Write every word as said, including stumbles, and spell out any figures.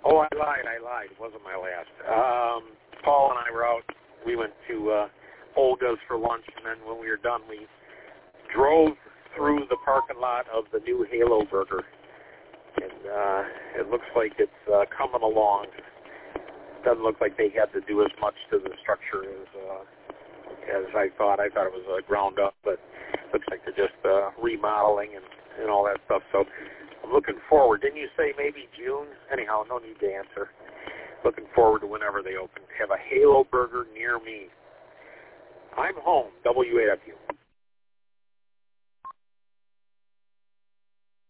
Oh, I lied, I lied. It wasn't my last. Um, Paul and I were out. We went to uh, Olga's for lunch, and then when we were done, we drove through the parking lot of the new Halo Burger. And uh, it looks like it's uh, coming along. Doesn't look like they had to do as much to the structure as uh, as I thought. I thought it was uh, ground up, but looks like they're just uh, remodeling and, and all that stuff. So I'm looking forward. Didn't you say maybe June? Anyhow, no need to answer. Looking forward to whenever they open. Have a Halo Burger near me. I'm home. W A W.